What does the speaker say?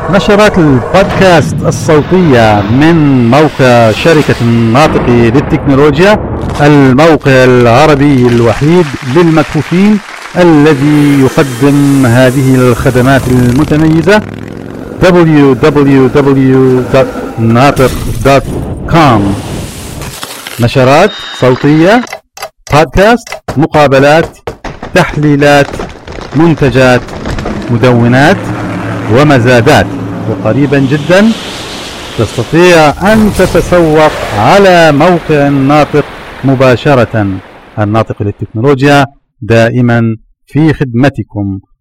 نشرات البودكاست الصوتية من موقع شركة الناطق للتكنولوجيا، الموقع العربي الوحيد للمكفوفين الذي يقدم هذه الخدمات المتميزة. www.naatiq.com. نشرات صوتية، بودكاست، مقابلات، تحليلات، منتجات، مدونات ومزادات. وقريبا جدا تستطيع أن تتسوق على موقع الناطق مباشرة. الناطق للتكنولوجيا دائما في خدمتكم.